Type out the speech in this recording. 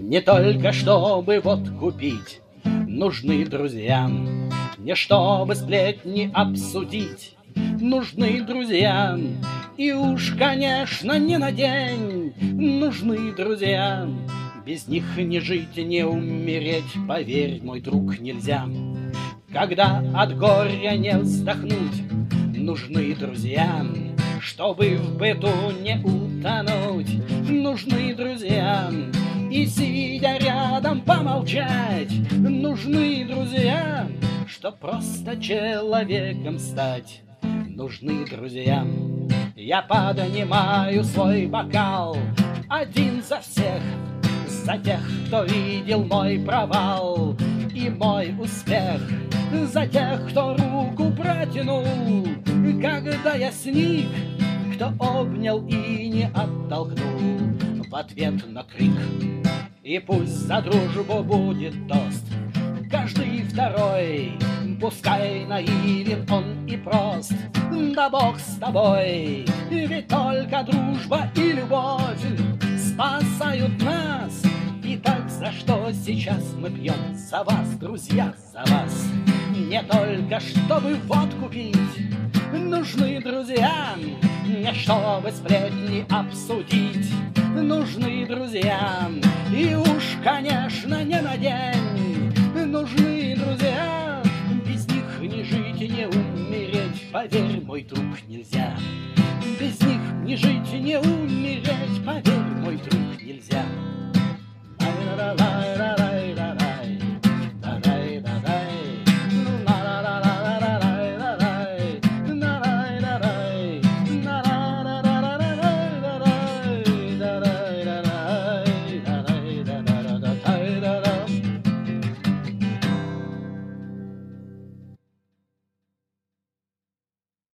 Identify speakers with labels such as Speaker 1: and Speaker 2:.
Speaker 1: Не только чтобы вот купить, нужны друзья. Не чтобы сплетни обсудить, нужны друзья. И уж, конечно, не на день нужны друзья. Без них не жить, не умереть, поверь, мой друг, нельзя. Когда от горя не вздохнуть, нужны друзья. Чтобы в быту не утонуть, нужны друзья. И сидя рядом помолчать, нужны друзья. Чтоб просто человеком стать, нужны друзья. Я поднимаю свой бокал один за всех, за тех, кто видел мой провал и мой успех, за тех, кто руку протянул, когда я сник, кто обнял и не оттолкнул в ответ на крик. И пусть за дружбу будет тост каждый второй, пускай наивен он и прост, да Бог с тобой, ведь только дружба и любовь спасают нас. Итак, за что сейчас мы пьем? За вас, друзья, за вас. Не только чтобы водку пить, нужны друзья. Не чтобы сплетни обсудить, нужны друзья. И уж, конечно, не на день нужны друзья. Без них не жить и не умереть, поверь, мой друг, нельзя. Без них не жить и не умереть, поверь, мой друг, нельзя. La la la la la.